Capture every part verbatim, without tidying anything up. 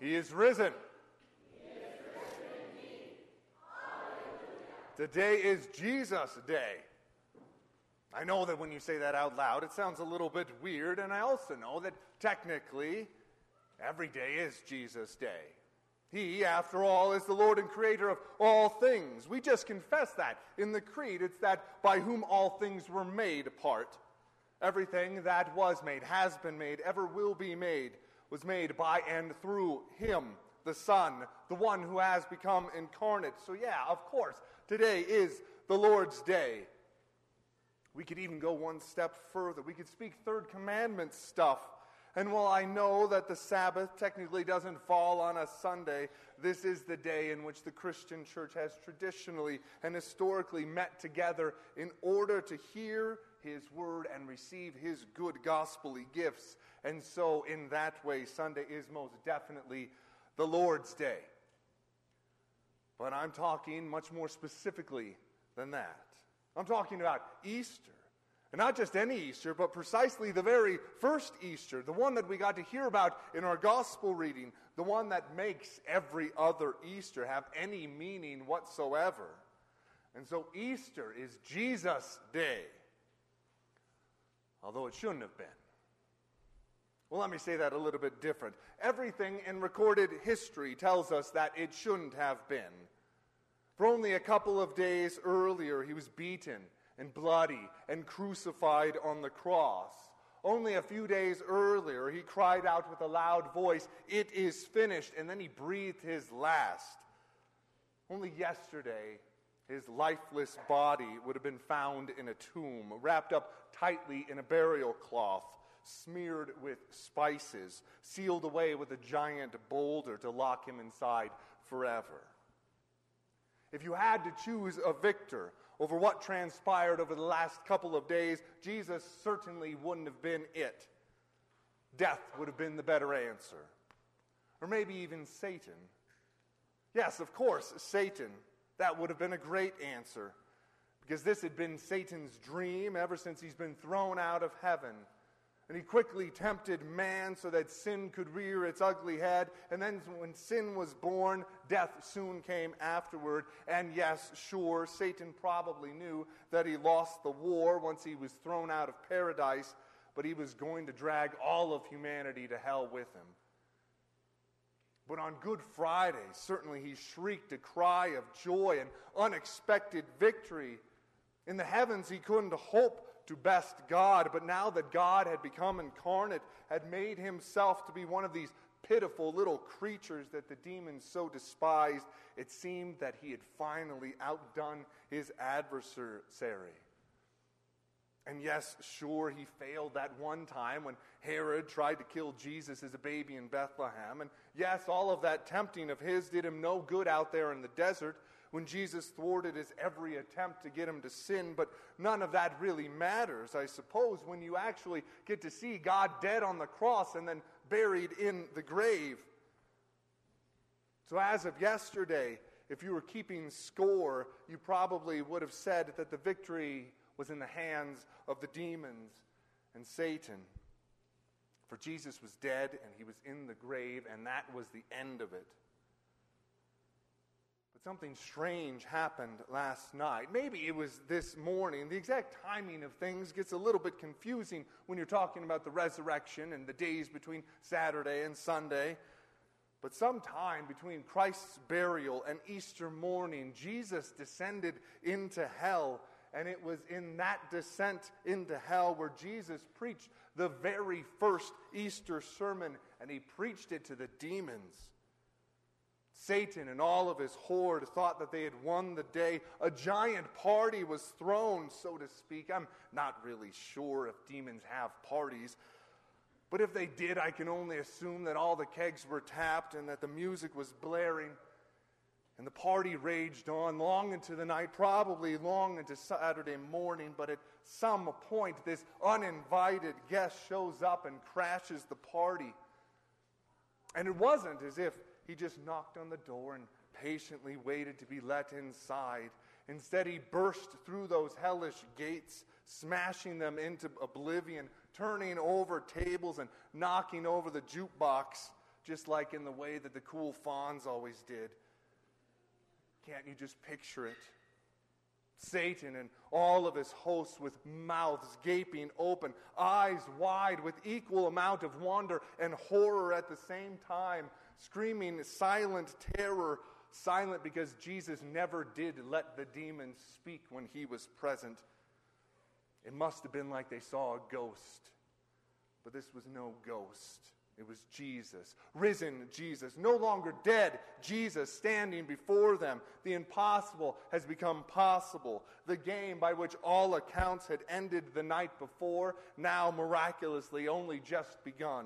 He is risen. He is risen indeed. Hallelujah. Today is Jesus' day. I know that when you say that out loud, it sounds a little bit weird, and I also know that technically, every day is Jesus' day. He, after all, is the Lord and Creator of all things. We just confess that in the Creed. It's that by whom all things were made part. Everything that was made, has been made, ever will be made, was made by and through Him, the Son, the one who has become incarnate. So yeah, of course, today is the Lord's day. We could even go one step further. We could speak Third Commandment stuff. And while I know that the Sabbath technically doesn't fall on a Sunday, this is the day in which the Christian church has traditionally and historically met together in order to hear His word and receive His good gospel-y gifts. And so in that way, Sunday is most definitely the Lord's day. But I'm talking much more specifically than that. I'm talking about Easter. And not just any Easter, but precisely the very first Easter, the one that we got to hear about in our gospel reading, the one that makes every other Easter have any meaning whatsoever. And so Easter is Jesus' day, although it shouldn't have been. Well, let me say that a little bit different. Everything in recorded history tells us that it shouldn't have been. For only a couple of days earlier, He was beaten and bloody and crucified on the cross. Only a few days earlier, He cried out with a loud voice, "It is finished," and then He breathed His last. Only yesterday, His lifeless body would have been found in a tomb, wrapped up tightly in a burial cloth, smeared with spices, sealed away with a giant boulder to lock Him inside forever. If you had to choose a victor over what transpired over the last couple of days, Jesus certainly wouldn't have been it. Death would have been the better answer. Or maybe even Satan. Yes, of course, Satan. That would have been a great answer. Because this had been Satan's dream ever since he's been thrown out of heaven. And he quickly tempted man so that sin could rear its ugly head. And then when sin was born, death soon came afterward. And yes, sure, Satan probably knew that he lost the war once he was thrown out of paradise, but he was going to drag all of humanity to hell with him. But on Good Friday, certainly he shrieked a cry of joy and unexpected victory. In the heavens, he couldn't hope to best God, but now that God had become incarnate, had made Himself to be one of these pitiful little creatures that the demons so despised, it seemed that He had finally outdone His adversary. And yes, sure, He failed that one time when Herod tried to kill Jesus as a baby in Bethlehem. And yes, all of that tempting of His did Him no good out there in the desert, when Jesus thwarted His every attempt to get Him to sin. But none of that really matters, I suppose, when you actually get to see God dead on the cross and then buried in the grave. So as of yesterday, if you were keeping score, you probably would have said that the victory was in the hands of the demons and Satan. For Jesus was dead and He was in the grave, and that was the end of it. Something strange happened last night. Maybe it was this morning. The exact timing of things gets a little bit confusing when you're talking about the resurrection and the days between Saturday and Sunday. But sometime between Christ's burial and Easter morning, Jesus descended into hell. And it was in that descent into hell where Jesus preached the very first Easter sermon, and He preached it to the demons. Satan and all of his horde thought that they had won the day. A giant party was thrown, so to speak. I'm not really sure if demons have parties. But if they did, I can only assume that all the kegs were tapped and that the music was blaring. And the party raged on long into the night, probably long into Saturday morning. But at some point, this uninvited guest shows up and crashes the party. And it wasn't as if He just knocked on the door and patiently waited to be let inside. Instead, He burst through those hellish gates, smashing them into oblivion, turning over tables and knocking over the jukebox, just like in the way that the cool fawns always did. Can't you just picture it? Satan and all of his hosts with mouths gaping open, eyes wide with equal amount of wonder and horror at the same time, screaming silent terror, silent because Jesus never did let the demons speak when he was present. It must have been like they saw a ghost, but this was no ghost. It was Jesus, risen Jesus, no longer dead Jesus standing before them. The impossible has become possible. The game by which all accounts had ended the night before, now miraculously only just begun.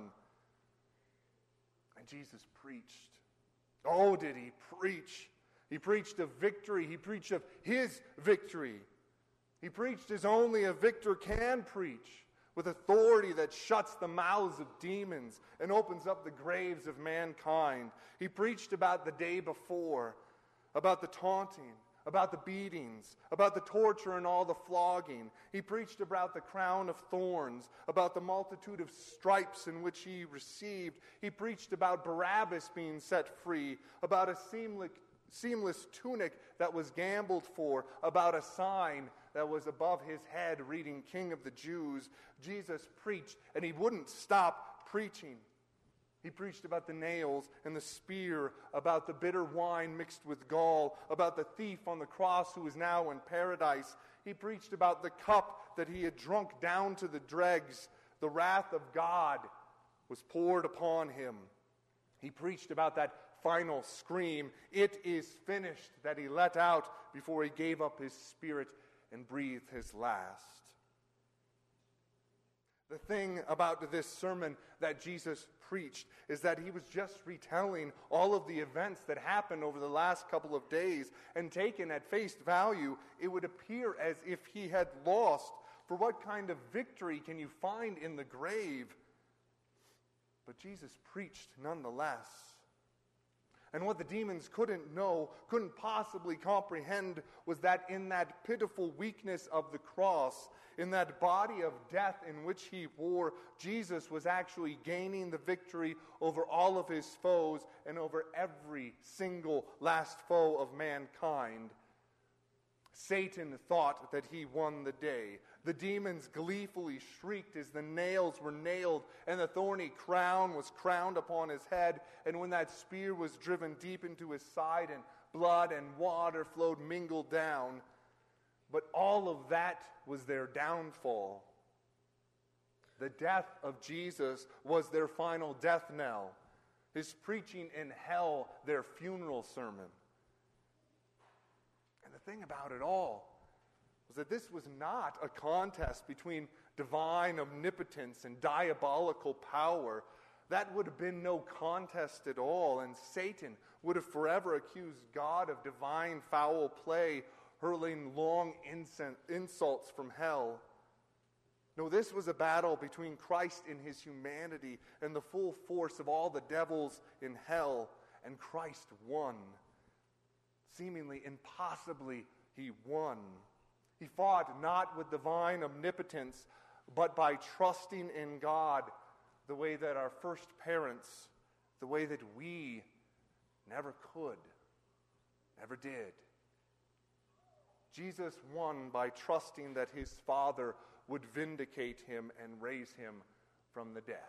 And Jesus preached. Oh, did he preach? He preached of victory. He preached of his victory. He preached as only a victor can preach, with authority that shuts the mouths of demons and opens up the graves of mankind. He preached about the day before, about the taunting, about the beatings, about the torture and all the flogging. He preached about the crown of thorns, about the multitude of stripes in which he received. He preached about Barabbas being set free, about a seamless, seamless tunic that was gambled for, about a sign that was above his head reading King of the Jews. Jesus preached, and he wouldn't stop preaching. He preached about the nails and the spear, about the bitter wine mixed with gall, about the thief on the cross who is now in paradise. He preached about the cup that he had drunk down to the dregs. The wrath of God was poured upon him. He preached about that final scream, "It is finished," that he let out before he gave up his spirit and breathed his last. The thing about this sermon that Jesus preached is that he was just retelling all of the events that happened over the last couple of days, and taken at face value, it would appear as if he had lost. For what kind of victory can you find in the grave? But Jesus preached nonetheless. And what the demons couldn't know, couldn't possibly comprehend, was that in that pitiful weakness of the cross, in that body of death in which he wore, Jesus was actually gaining the victory over all of his foes and over every single last foe of mankind. Satan thought that he won the day. The demons gleefully shrieked as the nails were nailed and the thorny crown was crowned upon his head. And when that spear was driven deep into his side and blood and water flowed mingled down. But all of that was their downfall. The death of Jesus was their final death knell. His preaching in hell, their funeral sermon. And the thing about it all was that this was not a contest between divine omnipotence and diabolical power. That would have been no contest at all, and Satan would have forever accused God of divine foul play, hurling long insults from hell. No, this was a battle between Christ in his humanity and the full force of all the devils in hell, and Christ won. Seemingly impossibly, he won. He fought not with divine omnipotence, but by trusting in God the way that our first parents, the way that we never could, never did. Jesus won by trusting that his Father would vindicate him and raise him from the dead.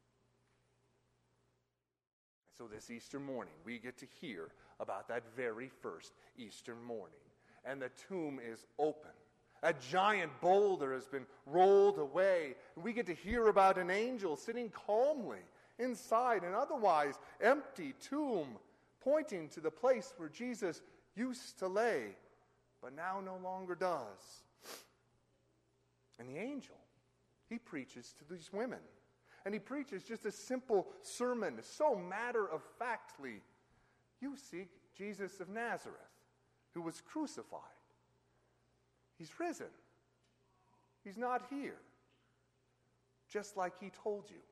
So this Easter morning, we get to hear about that very first Easter morning. And the tomb is open. A giant boulder has been rolled away. And we get to hear about an angel sitting calmly inside an otherwise empty tomb, pointing to the place where Jesus used to lay, but now no longer does. And the angel, he preaches to these women. And he preaches just a simple sermon, so matter-of-factly. You seek Jesus of Nazareth, who was crucified. He's risen. He's not here. Just like he told you.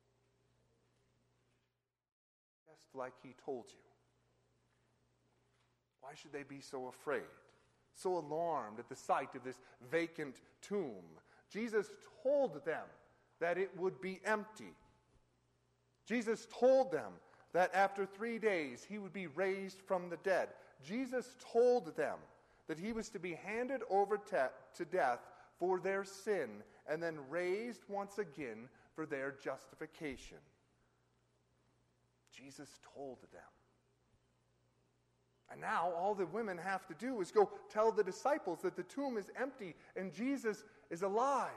Just like he told you. Why should they be so afraid, so alarmed at the sight of this vacant tomb? Jesus told them that it would be empty. Jesus told them that after three days he would be raised from the dead. Jesus told them that he was to be handed over te- to death for their sin and then raised once again for their justification. Jesus told them. And now all the women have to do is go tell the disciples that the tomb is empty and Jesus is alive.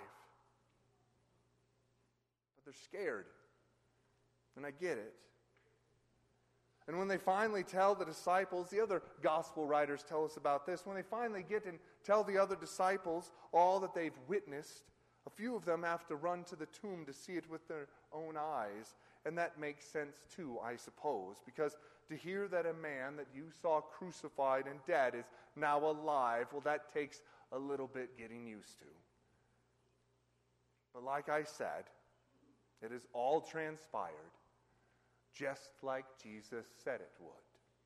But they're scared. And I get it. And when they finally tell the disciples, the other gospel writers tell us about this, when they finally get and tell the other disciples all that they've witnessed, a few of them have to run to the tomb to see it with their own eyes. And that makes sense too, I suppose, because to hear that a man that you saw crucified and dead is now alive, well, that takes a little bit getting used to. But like I said, it has all transpired just like Jesus said it would.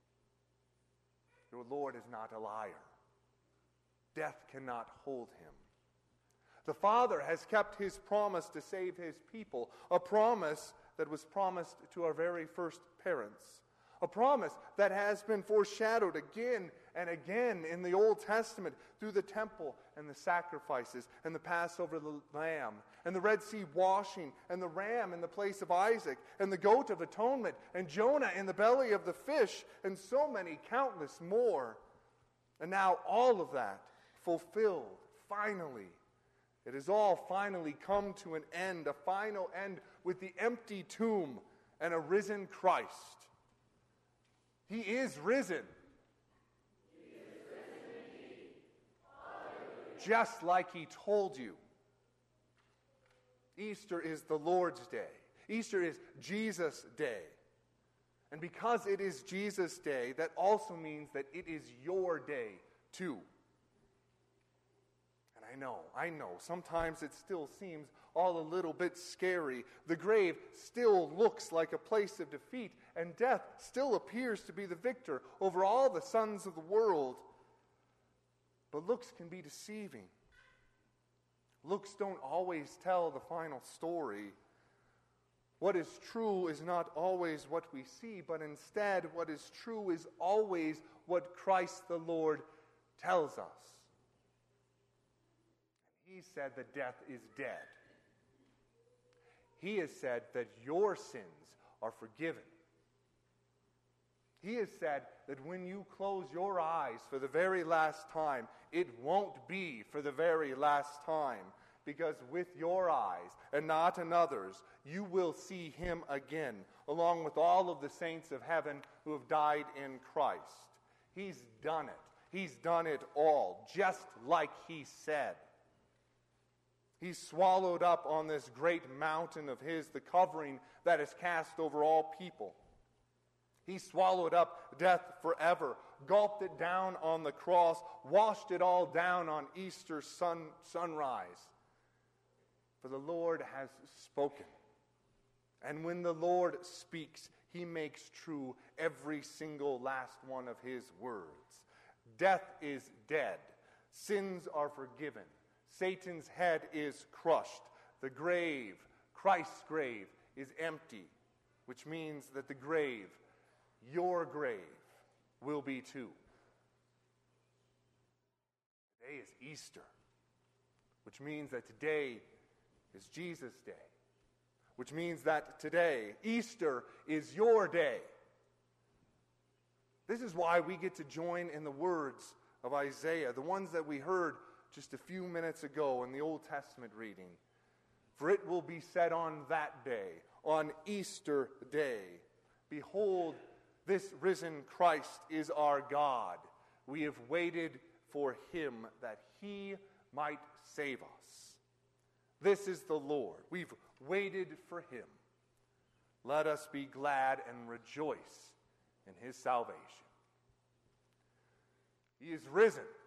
Your Lord is not a liar. Death cannot hold him. The Father has kept his promise to save his people, a promise that was promised to our very first parents, a promise that has been foreshadowed again and again in the Old Testament through the temple and the sacrifices and the Passover lamb and the Red Sea washing and the ram in the place of Isaac and the goat of atonement and Jonah in the belly of the fish and so many countless more. And now all of that fulfilled, finally. It has all finally come to an end, a final end with the empty tomb and a risen Christ. He is risen. He is risen indeed. Hallelujah. Just like he told you. Easter is the Lord's day. Easter is Jesus' day. And because it is Jesus' day, that also means that it is your day too. And I know, I know, sometimes it still seems all a little bit scary. The grave still looks like a place of defeat, and death still appears to be the victor over all the sons of the world. But looks can be deceiving. Looks don't always tell the final story. What is true is not always what we see, but instead what is true is always what Christ the Lord tells us. He said that death is dead. He has said that your sins are forgiven. He has said that when you close your eyes for the very last time, it won't be for the very last time, because with your eyes and not another's, you will see him again, along with all of the saints of heaven who have died in Christ. He's done it. He's done it all, just like he said. He's swallowed up on this great mountain of his the covering that is cast over all people. He swallowed up death forever, gulped it down on the cross, washed it all down on Easter sun, sunrise. For the Lord has spoken. And when the Lord speaks, he makes true every single last one of his words. Death is dead. Sins are forgiven. Satan's head is crushed. The grave, Christ's grave, is empty, which means that the grave, your grave, will be too. Today is Easter, which means that today is Jesus' day, which means that today, Easter, is your day. This is why we get to join in the words of Isaiah, the ones that we heard just a few minutes ago in the Old Testament reading. For it will be said on that day, on Easter day, behold, this risen Christ is our God. We have waited for him that he might save us. This is the Lord. We've waited for him. Let us be glad and rejoice in his salvation. He is risen.